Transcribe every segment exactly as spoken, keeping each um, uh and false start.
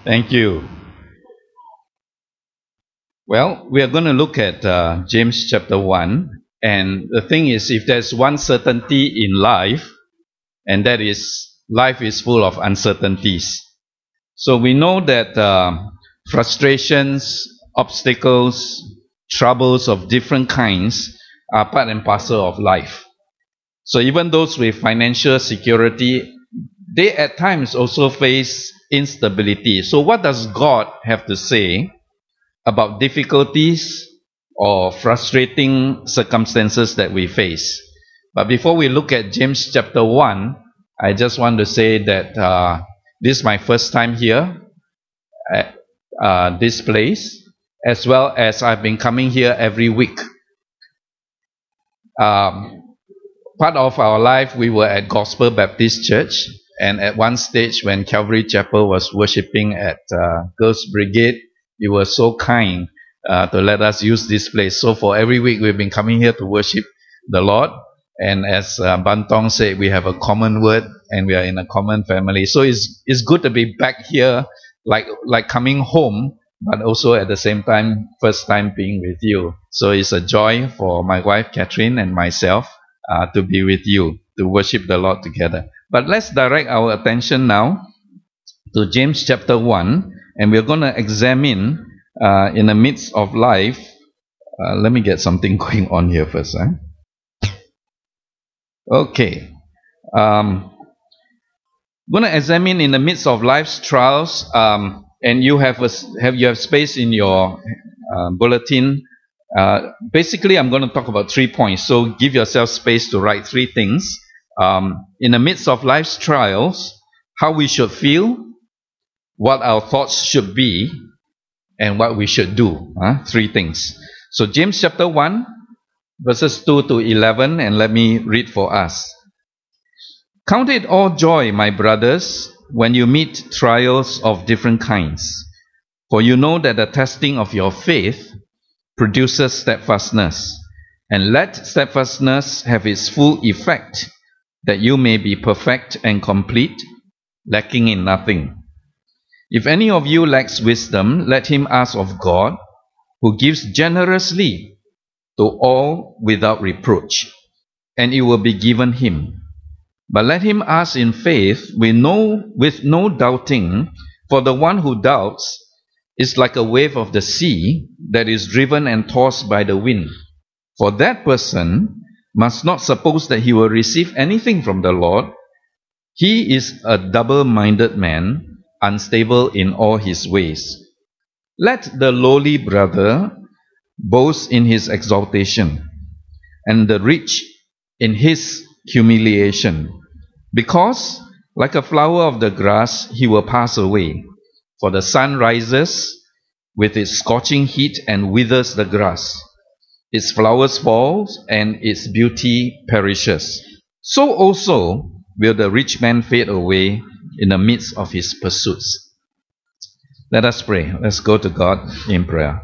Thank you. Well, we are going to look at uh, James chapter one. And the thing is, if there's one certainty in life, and that is, life is full of uncertainties. So we know that uh, frustrations, obstacles, troubles of different kinds are part and parcel of life. So even those with financial security, they at times also face instability. So what does God have to say about difficulties or frustrating circumstances that we face? But before we look at James chapter one, I just want to say that uh, this is my first time here at uh, this place, as well as I've been coming here every week. Um, part of our life, we were at Gospel Baptist Church, and at one stage when Calvary Chapel was worshipping at uh, Girls Brigade, you were so kind uh, to let us use this place. So for every week, we've been coming here to worship the Lord. And as uh, Bantong said, we have a common word and we are in a common family. So it's it's good to be back here, like like coming home, but also at the same time, first time being with you. So it's a joy for my wife Catherine and myself uh, to be with you, to worship the Lord together. But let's direct our attention now to James chapter one, and we're going to examine uh, in the midst of life. Uh, let me get something going on here first. Huh? Okay. Um, going to examine in the midst of life's trials, um, and you have a, have you have space in your uh, bulletin. Uh, basically, I'm going to talk about three points. So give yourself space to write three things. Um, in the midst of life's trials, how we should feel, what our thoughts should be, and what we should do. Huh? Three things. So James chapter one, verses two to eleven, and let me read for us. Count it all joy, my brothers, when you meet trials of different kinds, for you know that the testing of your faith produces steadfastness, and let steadfastness have its full effect, that you may be perfect and complete, lacking in nothing. If any of you lacks wisdom, let him ask of God, who gives generously to all without reproach, and it will be given him. But let him ask in faith with no, with no doubting, for the one who doubts is like a wave of the sea that is driven and tossed by the wind. For that person must not suppose that he will receive anything from the Lord. He is a double-minded man, unstable in all his ways. Let the lowly brother boast in his exaltation, and the rich in his humiliation, because like a flower of the grass he will pass away. For the sun rises with its scorching heat and withers the grass. Its flowers fall and its beauty perishes. So also will the rich man fade away in the midst of his pursuits. Let us pray. Let's go to God in prayer.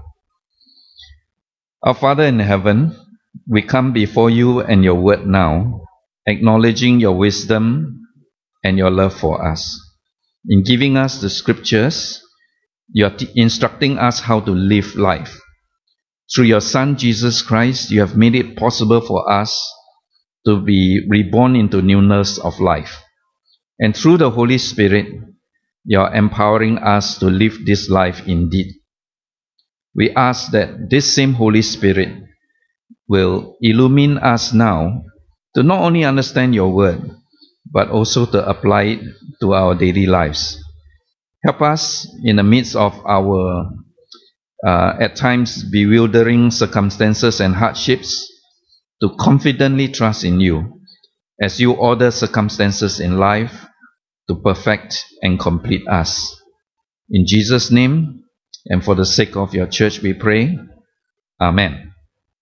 Our Father in heaven, we come before you and your word now, acknowledging your wisdom and your love for us. In giving us the scriptures, you are instructing us how to live life. Through your Son Jesus Christ, you have made it possible for us to be reborn into newness of life. And through the Holy Spirit, you are empowering us to live this life indeed. We ask that this same Holy Spirit will illumine us now to not only understand your word, but also to apply it to our daily lives. Help us in the midst of our, uh, at times, bewildering circumstances and hardships, to confidently trust in you as you order circumstances in life to perfect and complete us. In Jesus' name, and for the sake of your church, we pray. Amen.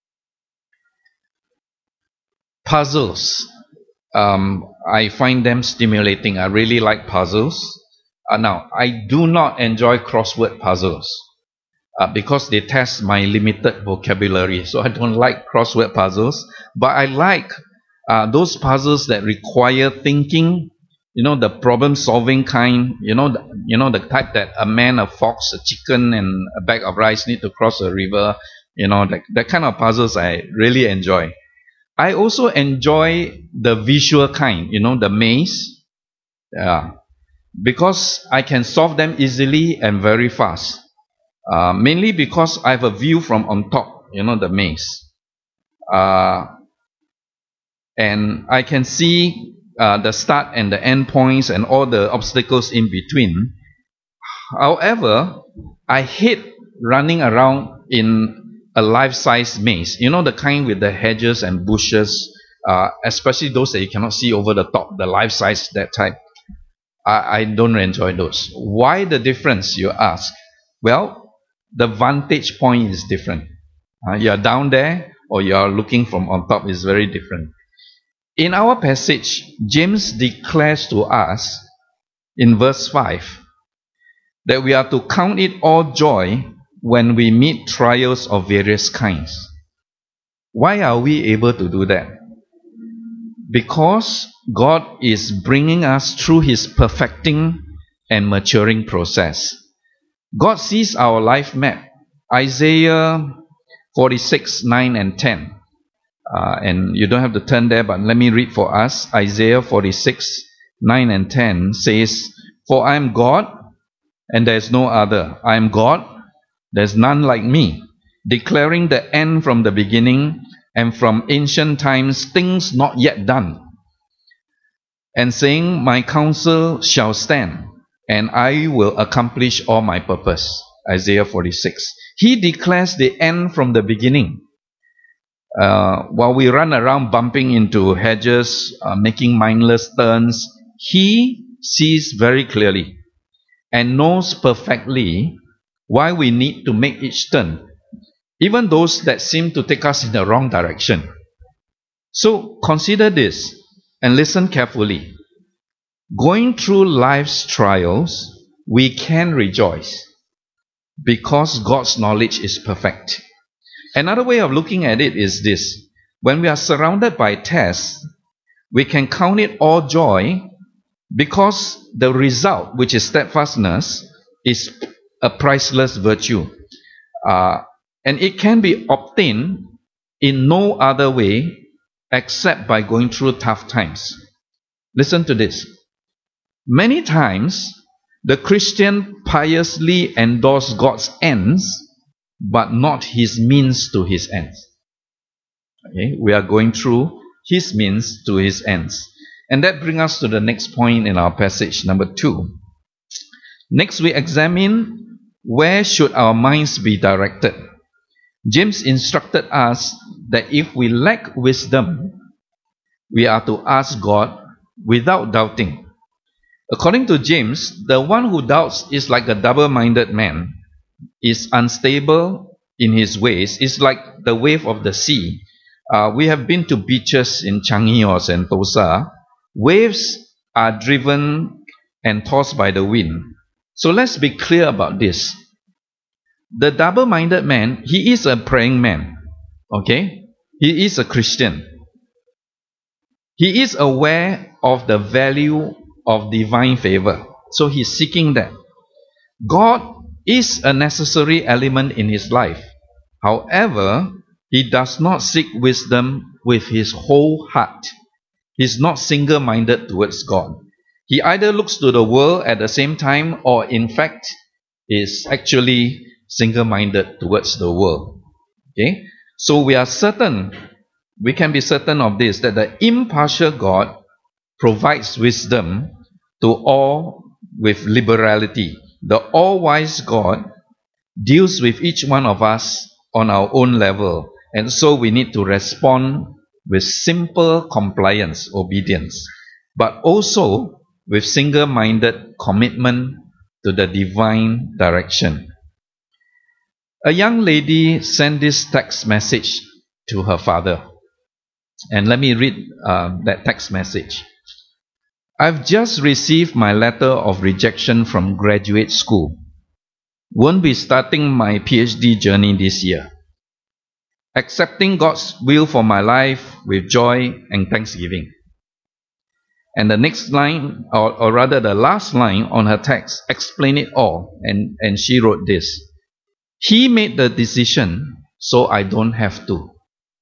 Puzzles. Um, I find them stimulating. I really like puzzles. Uh, now, I do not enjoy crossword puzzles uh, because they test my limited vocabulary. So I don't like crossword puzzles. But I like uh, those puzzles that require thinking, you know, the problem-solving kind. You know, You know, the type that a man, a fox, a chicken, and a bag of rice need to cross a river. You know, that, that kind of puzzles I really enjoy. I also enjoy the visual kind, you know, the maze. Yeah. Because I can solve them easily and very fast. Uh, mainly because I have a view from on top, you know, the maze. Uh, and I can see uh, the start and the end points and all the obstacles in between. However, I hate running around in a life-size maze. You know, the kind with the hedges and bushes, uh, especially those that you cannot see over the top, the life-size, that type. I, I don't enjoy those. Why the difference, you ask? Well, the vantage point is different. Uh, you are down there or you are looking from on top is very different. In our passage, James declares to us in verse five that we are to count it all joy when we meet trials of various kinds. Why are we able to do that? Because God is bringing us through His perfecting and maturing process. God sees our life map. Isaiah forty-six, nine and ten. Uh, and you don't have to turn there, but let me read for us. Isaiah forty-six, nine and ten says, "For I am God, and there is no other. I am God, there is none like me, declaring the end from the beginning, and from ancient times things not yet done, and saying, my counsel shall stand, and I will accomplish all my purpose." Isaiah forty-six. He declares the end from the beginning. Uh, while we run around bumping into hedges, uh, making mindless turns, He sees very clearly and knows perfectly why we need to make each turn, even those that seem to take us in the wrong direction. So consider this and listen carefully. Going through life's trials, we can rejoice because God's knowledge is perfect. Another way of looking at it is this. When we are surrounded by tests, we can count it all joy because the result, which is steadfastness, is a priceless virtue. Uh, and it can be obtained in no other way except by going through tough times. Listen to this. Many times, the Christian piously endorses God's ends, but not His means to His ends. Okay, we are going through His means to His ends. And that brings us to the next point in our passage, number two. Next, we examine where should our minds be directed. James instructed us that if we lack wisdom, we are to ask God without doubting. According to James, the one who doubts is like a double-minded man, is unstable in his ways, is like the wave of the sea. Uh, we have been to beaches in Changi or Sentosa. Waves are driven and tossed by the wind. So let's be clear about this. The double-minded man, he is a praying man. Okay? He is a Christian. He is aware of the value of divine favor. So he's seeking that. God is a necessary element in his life. However, he does not seek wisdom with his whole heart. He's not single-minded towards God. He either looks to the world at the same time, or in fact is actually single-minded towards the world. Okay? So we are certain, we can be certain of this, that the impartial God provides wisdom to all with liberality. The all-wise God deals with each one of us on our own level, and so we need to respond with simple compliance, obedience, but also with single-minded commitment to the divine direction. A young lady sent this text message to her father, and let me read uh, that text message. I've just received my letter of rejection from graduate school. Won't be starting my PhD journey this year. Accepting God's will for my life with joy and thanksgiving. And the next line, or, or rather the last line on her text, explain it all. And, and she wrote this: He made the decision, so I don't have to.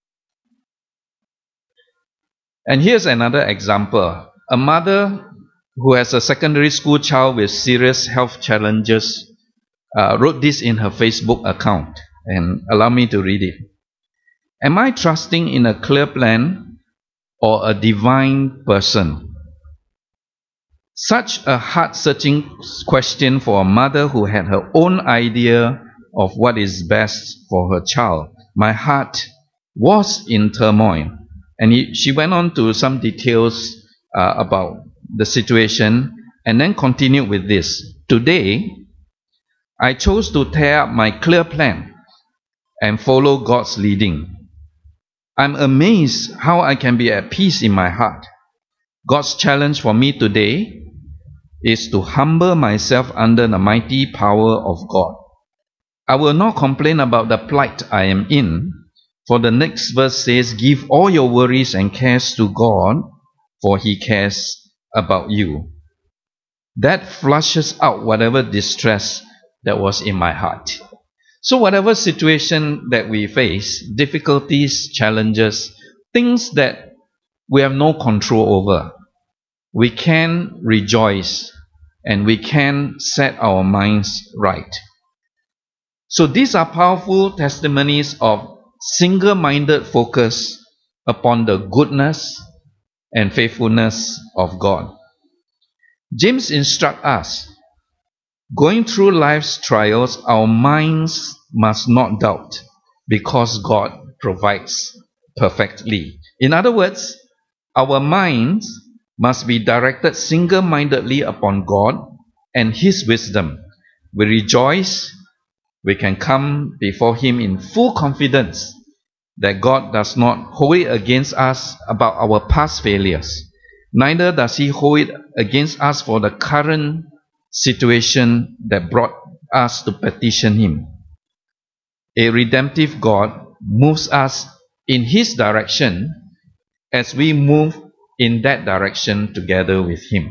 And here's another example. A mother who has a secondary school child with serious health challenges uh, wrote this in her Facebook account. And allow me to read it. Am I trusting in a clear plan or a divine person? Such a heart-searching question for a mother who had her own idea of what is best for her child. My heart was in turmoil. And he, she went on to some details uh, about the situation and then continued with this. Today, I chose to tear up my clear plan and follow God's leading. I'm amazed how I can be at peace in my heart. God's challenge for me today is to humble myself under the mighty power of God. I will not complain about the plight I am in, for the next verse says, Give all your worries and cares to God, for He cares about you. That flushes out whatever distress that was in my heart. So whatever situation that we face, difficulties, challenges, things that we have no control over, we can rejoice and we can set our minds right. So these are powerful testimonies of single-minded focus upon the goodness and faithfulness of God. James instructs us, going through life's trials, our minds must not doubt, because God provides perfectly. In other words, our minds must be directed single-mindedly upon God and His wisdom. We rejoice, we can come before Him in full confidence that God does not hold it against us about our past failures. Neither does He hold it against us for the current situation that brought us to petition Him. A redemptive God moves us in His direction as we move in that direction together with Him.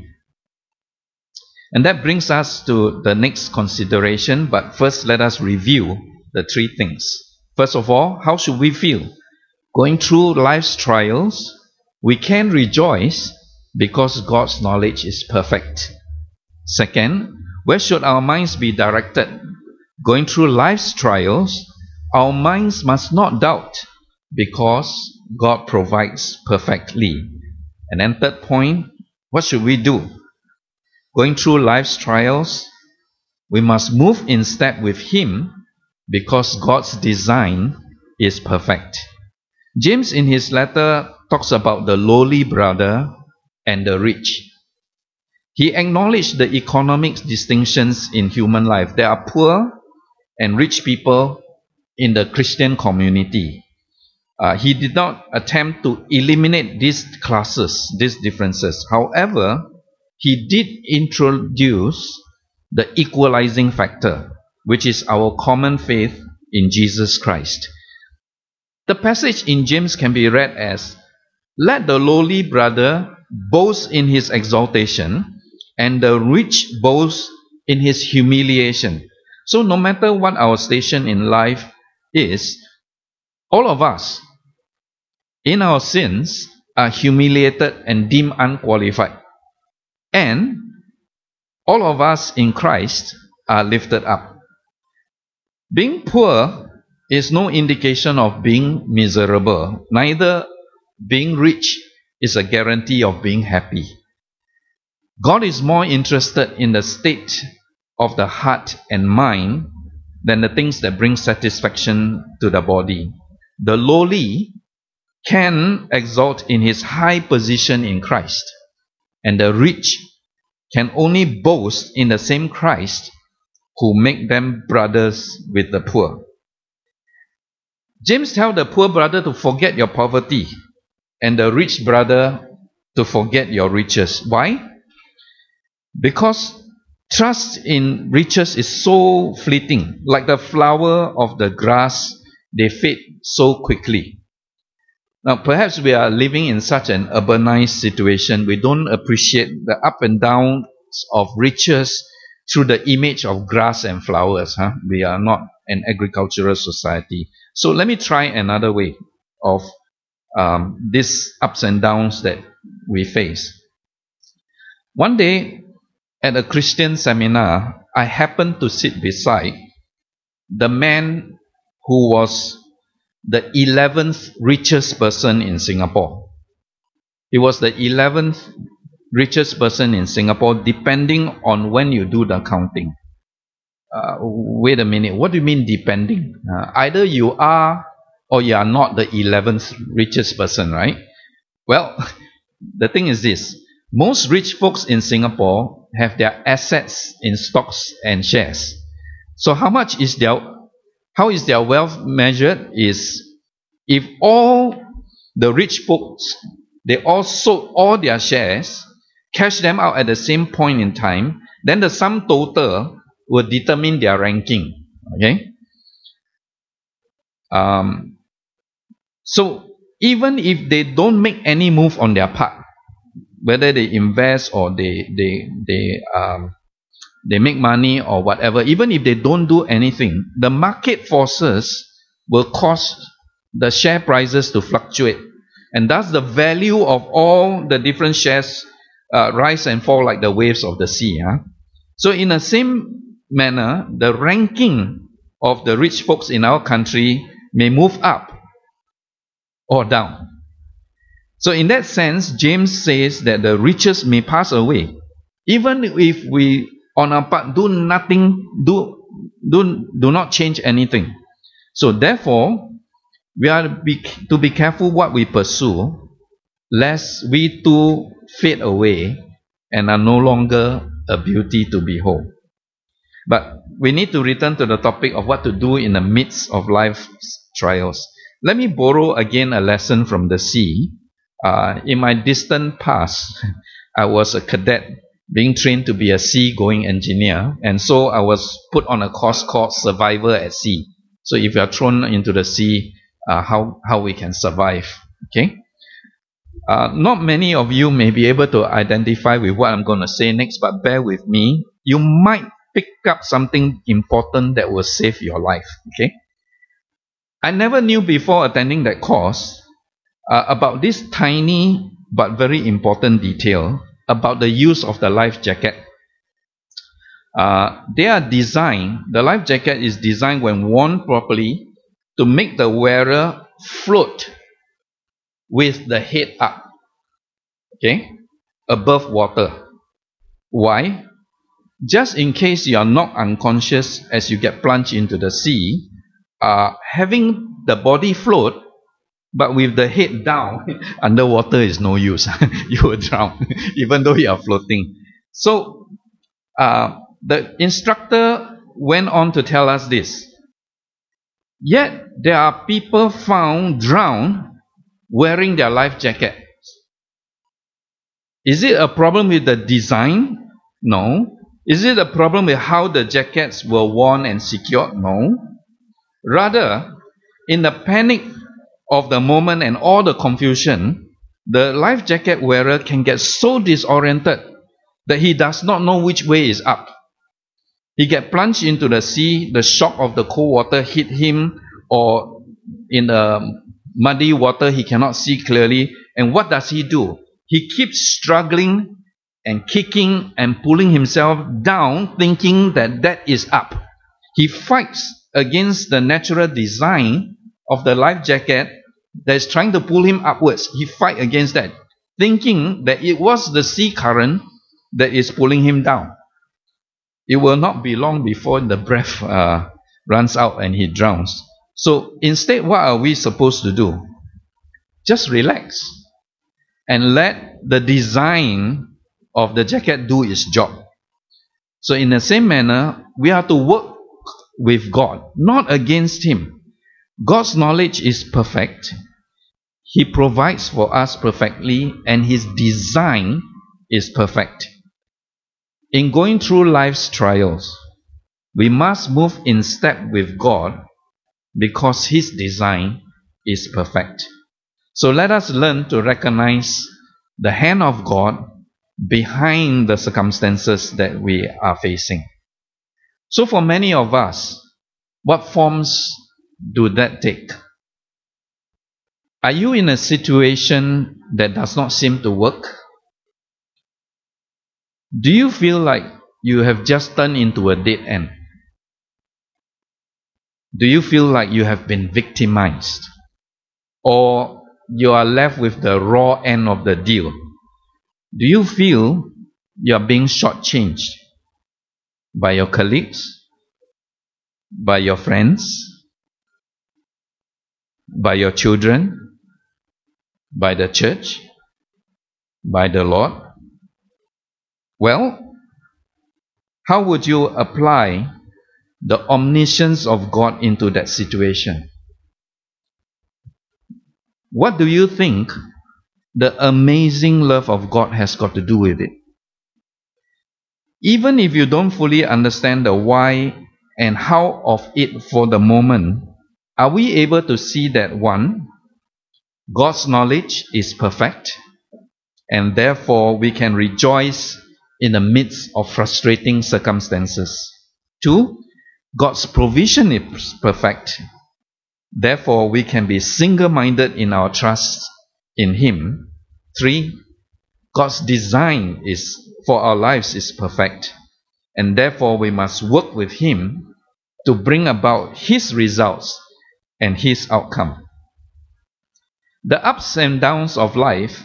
And that brings us to the next consideration, but first let us review the three things. First of all, how should we feel? Going through life's trials, we can rejoice because God's knowledge is perfect. Second, where should our minds be directed? Going through life's trials, our minds must not doubt because God provides perfectly. And then third point, what should we do? Going through life's trials, we must move in step with Him because God's design is perfect. James in his letter talks about the lowly brother and the rich. He acknowledged the economic distinctions in human life. There are poor and rich people in the Christian community. Uh, he did not attempt to eliminate these classes, these differences. However, he did introduce the equalizing factor, which is our common faith in Jesus Christ. The passage in James can be read as, let the lowly brother boast in his exaltation, and the rich boast in his humiliation. So no matter what our station in life is, all of us in our sins are humiliated and deemed unqualified. And all of us in Christ are lifted up. Being poor is no indication of being miserable. Neither being rich is a guarantee of being happy. God is more interested in the state of the heart and mind than the things that bring satisfaction to the body. The lowly can exalt in his high position in Christ, and the rich can only boast in the same Christ who make them brothers with the poor. James tells the poor brother to forget your poverty and the rich brother to forget your riches. Why? Because trust in riches is so fleeting. Like the flower of the grass, they fade so quickly. Now, perhaps we are living in such an urbanized situation, we don't appreciate the up and downs of riches through the image of grass and flowers. Huh? We are not an agricultural society. So let me try another way of um, these ups and downs that we face. One day, at a Christian seminar, I happened to sit beside the man who was the eleventh richest person in Singapore. He was the eleventh richest person in Singapore, depending on when you do the counting. Uh, wait a minute, what do you mean depending? Uh, either you are or you are not the eleventh richest person, right? Well, the thing is this. Most rich folks in Singapore have their assets in stocks and shares. So how much is their, how is their wealth measured is if all the rich folks, they all sold all their shares, cash them out at the same point in time, then the sum total will determine their ranking. Okay? Um, so even if they don't make any move on their part, whether they invest or they they they um, they make money or whatever, even if they don't do anything, the market forces will cause the share prices to fluctuate, and thus the value of all the different shares uh, rise and fall like the waves of the sea. Huh? So in the same manner, the ranking of the rich folks in our country may move up or down. So in that sense, James says that the richest may pass away, even if we on our part do nothing, do do do not change anything. So therefore, we are be, to be careful what we pursue, lest we too fade away and are no longer a beauty to behold. But we need to return to the topic of what to do in the midst of life's trials. Let me borrow again a lesson from the sea. Uh, in my distant past, I was a cadet being trained to be a sea-going engineer, and so I was put on a course called Survival at Sea. So if you are thrown into the sea, uh, how, how we can survive. Okay? Uh, not many of you may be able to identify with what I'm going to say next, but bear with me. You might pick up something important that will save your life. Okay? I never knew before attending that course uh, about this tiny but very important detail about the use of the life jacket. Uh, they are designed, the life jacket is designed when worn properly to make the wearer float with the head up, okay, above water. Why? Just in case you are knocked unconscious as you get plunged into the sea, uh, having the body float but with the head down underwater is no use. You will drown even though you are floating. So uh, the instructor went on to tell us this. Yet there are people found drowned wearing their life jacket. Is it a problem with the design? No. Is it a problem with how the jackets were worn and secured? No. Rather, in the panic of the moment and all the confusion, the life jacket wearer can get so disoriented that he does not know which way is up. He gets plunged into the sea, the shock of the cold water hit him, or in the muddy water he cannot see clearly. And what does he do? He keeps struggling and kicking and pulling himself down, thinking that that is up. He fights against the natural design of the life jacket that is trying to pull him upwards. He fights against that, thinking that it was the sea current that is pulling him down. It will not be long before the breath uh, runs out and he drowns. So instead, what are we supposed to do? Just relax and let the design of the jacket do its job. So in the same manner, we are to work with God, not against Him. God's knowledge is perfect. He provides for us perfectly, and His design is perfect. In going through life's trials, we must move in step with God because His design is perfect. So let us learn to recognize the hand of God behind the circumstances that we are facing. So for many of us, what forms do that take? Are you in a situation that does not seem to work? Do you feel like you have just turned into a dead end? Do you feel like you have been victimized? Or you are left with the raw end of the deal? Do you feel you are being shortchanged by your colleagues, by your friends, by your children, by the church, by the Lord? Well, how would you apply the omniscience of God into that situation? What do you think the amazing love of God has got to do with it? Even if you don't fully understand the why and how of it for the moment, are we able to see that one, God's knowledge is perfect, and therefore we can rejoice in the midst of frustrating circumstances. Two, God's provision is perfect, therefore we can be single-minded in our trust in Him. Three, God's design is for our lives is perfect, and therefore we must work with Him to bring about His results and His outcome. The ups and downs of life,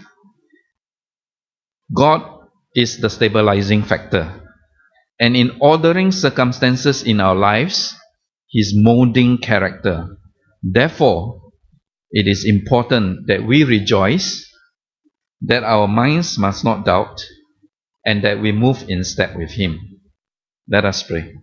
God is the stabilizing factor. And in ordering circumstances in our lives, He's molding character. Therefore, it is important that we rejoice, that our minds must not doubt, and that we move in step with Him. Let us pray.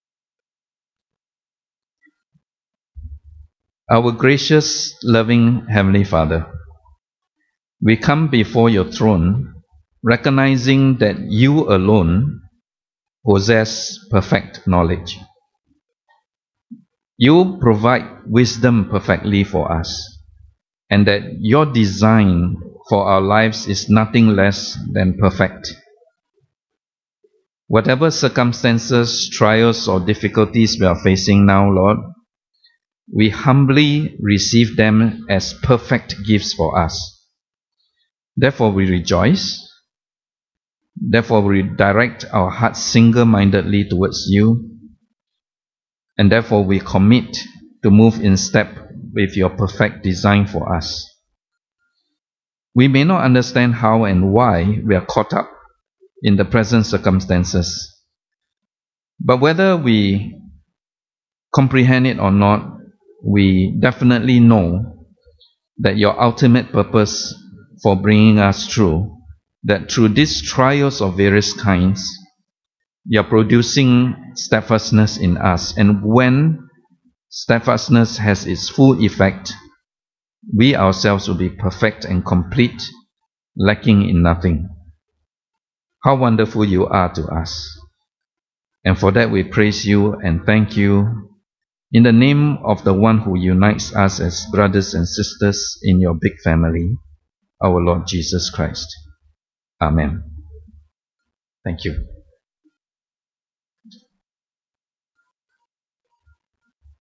Our gracious, loving Heavenly Father, we come before your throne, recognizing that you alone possess perfect knowledge. You provide wisdom perfectly for us, and that your design for our lives is nothing less than perfect. Whatever circumstances, trials, or difficulties we are facing now, Lord, we humbly receive them as perfect gifts for us. Therefore we rejoice. Therefore we direct our hearts single-mindedly towards you. And therefore we commit to move in step with your perfect design for us. We may not understand how and why we are caught up in the present circumstances. But whether we comprehend it or not, we definitely know that your ultimate purpose for bringing us through, that through these trials of various kinds, you are producing steadfastness in us. And when steadfastness has its full effect, we ourselves will be perfect and complete, lacking in nothing. How wonderful you are to us. And for that we praise you and thank you in the name of the one who unites us as brothers and sisters in your big family, our Lord Jesus Christ. Amen. Thank you.